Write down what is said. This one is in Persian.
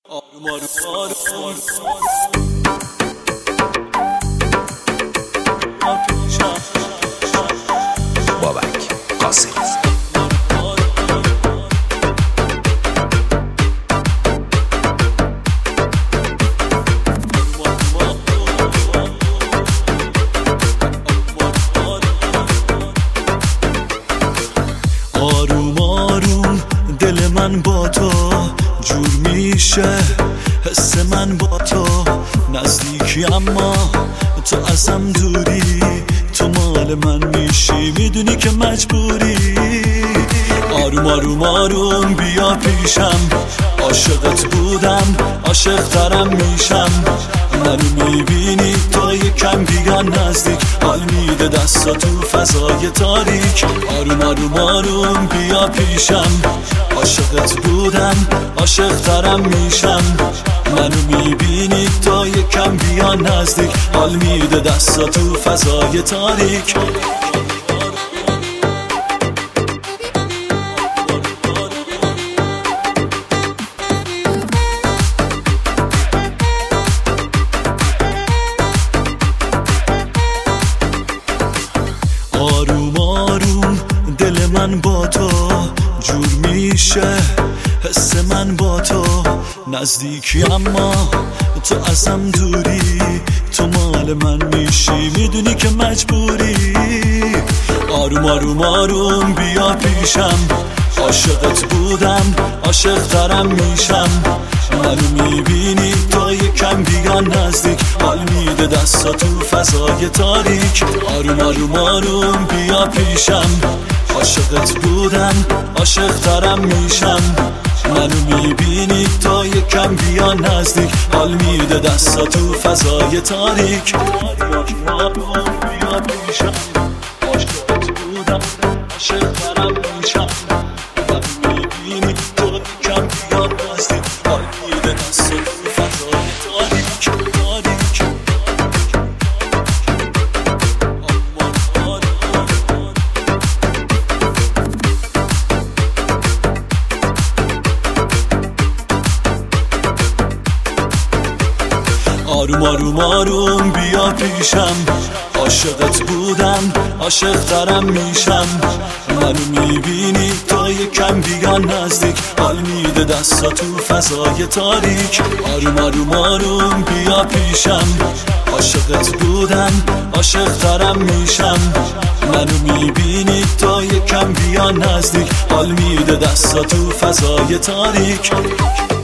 بابک قاسم. آروم آروم دل من با تو جور میشه، حس من با تو نزدیکی اما تو ازم دوری. تو مال من میشی میدونی که مجبوری. آروم آروم آروم بیا پیشم، عاشقت بودم عاشق ترم میشم. منو میبینی تو یکم بیا نزدیک، حال میده دستا تو فضای تاریک. آروم آروم آروم بیا پیشم، عاشقت بودم عاشق ترم میشم. منو میبینی تو یکم بیا نزدیک، حال میده دستا تو فضای تاریک. آروم آروم دل من با تو جور میشه، حس من با تو نزدیکی اما تو ازم دوری. تو مال من میشی میدونی که مجبوری. آروم آروم آروم بیا پیشم، عاشقت بودم عاشق ترم میشم. منو میبینی تو یکم بیا نزدیک، حال میده دستا تو فضای تاریک. آروم آروم آروم بیا پیشم، عاشقت بودم عاشق ترم میشم. منو میبینی تو یکم بیا نزدیک، حال میده دستا تو فضای تاریک. آروم آروم بیا پیشم، عاشقت بودم عاشق ترم میشم. منو میبینی تو یکم بیا نزدیک، حال میده دستا تو فضای تاریک. آروم آروم آروم بیا پیشم، عاشقت بودم عاشق ترم میشم. منو میبینی تو یکم بیا نزدیک، حال میده دستا تو فضای تاریک. آروم آروم آروم بیا پیشم، عاشقت بودم عاشق ترم میشم. منو میبینی تو یکم بیا نزدیک، حال میده دستا تو فضای تاریک.